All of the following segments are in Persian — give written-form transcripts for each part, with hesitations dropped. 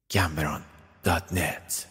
Gamron.net.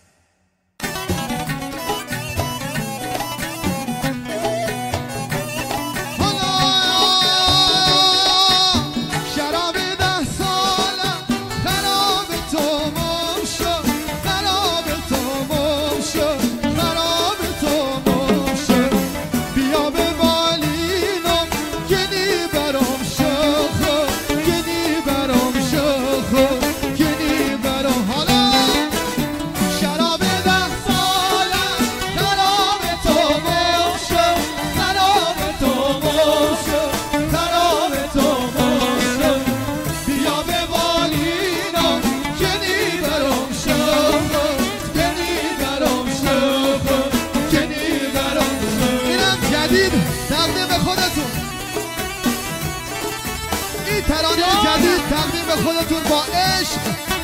تقدیم خودتون این ترانه جدید تقدیم به خودتون با عشق.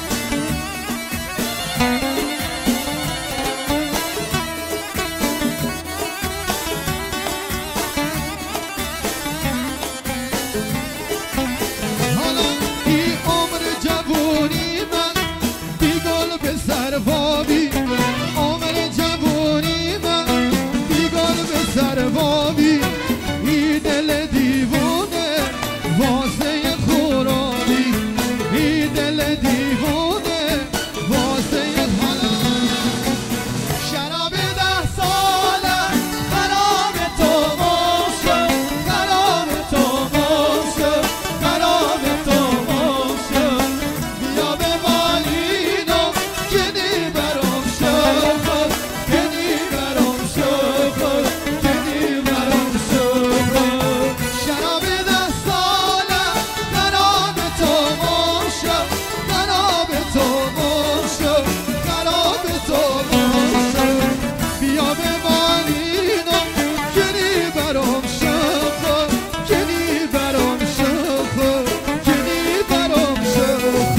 حالا این عمر جوانی من بی گل به سربابی، عمر جوانی من بی گل به سربابی، ای دل دیوونه واسه خرابی، ای دل دیوونه واسه حالا شراب 10 ساله خراب تو باشه، خراب تو باشه، خراب تو باشه، بیا به بالینو کنی برام شخص، کنی برام شخص، کنی برام شخص. شراب 10 ساله خراب تو باشه، خراب تو باشه، خراب تو باشه، بیا به بالینو کنی برام شخص، کنی برام شخص، کنی برام شخص.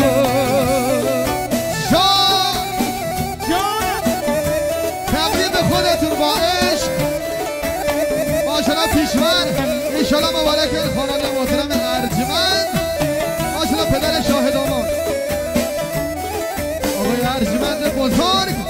تقدیم به خودتون با عشق. ماشاءالله پیشور، انشالله مبارک خانواده محترم ارجمند، ماشاءالله پدر شاهد آقای ارجمند بزرگ.